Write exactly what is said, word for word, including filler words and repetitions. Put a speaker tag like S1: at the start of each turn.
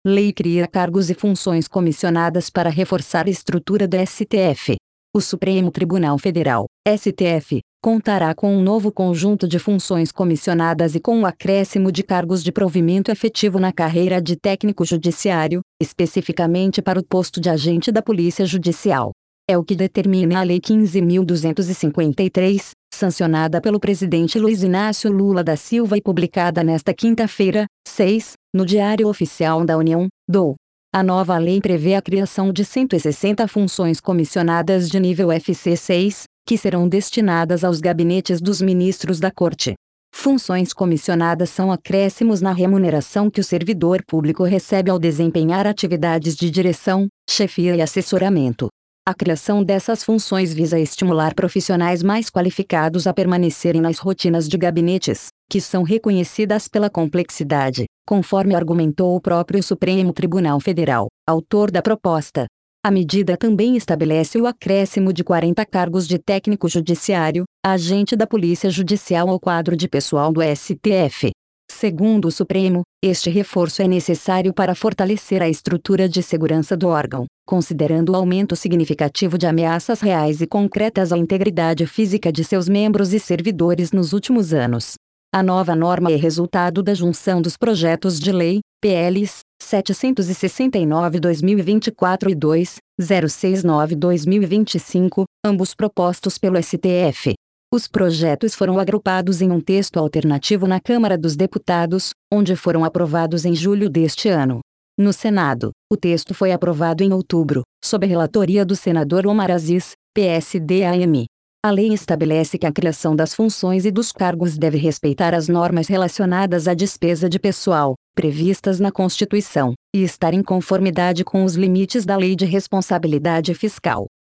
S1: Lei cria cargos e funções comissionadas para reforçar a estrutura do S T F. O Supremo Tribunal Federal, S T F, contará com um novo conjunto de funções comissionadas e com o acréscimo de cargos de provimento efetivo na carreira de técnico judiciário, especificamente para o posto de agente da Polícia Judicial. É o que determina a Lei quinze mil duzentos e cinquenta e três, sancionada pelo presidente Luiz Inácio Lula da Silva e publicada nesta quinta-feira, seis, no Diário Oficial da União, D O. A nova lei prevê a criação de cento e sessenta funções comissionadas de nível F C seis, que serão destinadas aos gabinetes dos ministros da Corte. Funções comissionadas são acréscimos na remuneração que o servidor público recebe ao desempenhar atividades de direção, chefia e assessoramento. A criação dessas funções visa estimular profissionais mais qualificados a permanecerem nas rotinas de gabinetes, que são reconhecidas pela complexidade, conforme argumentou o próprio Supremo Tribunal Federal, autor da proposta. A medida também estabelece o acréscimo de quarenta cargos de técnico judiciário, agente da Polícia Judicial ao quadro de pessoal do S T F. Segundo o Supremo, este reforço é necessário para fortalecer a estrutura de segurança do órgão, considerando o aumento significativo de ameaças reais e concretas à integridade física de seus membros e servidores nos últimos anos. A nova norma é resultado da junção dos projetos de lei, P Ls, setecentos e sessenta e nove barra dois mil e vinte e quatro e dois mil e sessenta e nove barra dois mil e vinte e cinco, ambos propostos pelo S T F. Os projetos foram agrupados em um texto alternativo na Câmara dos Deputados, onde foram aprovados em julho deste ano. No Senado, o texto foi aprovado em outubro, sob a relatoria do senador Omar Aziz, P S D A M. A lei estabelece que a criação das funções e dos cargos deve respeitar as normas relacionadas à despesa de pessoal, previstas na Constituição, e estar em conformidade com os limites da Lei de Responsabilidade Fiscal.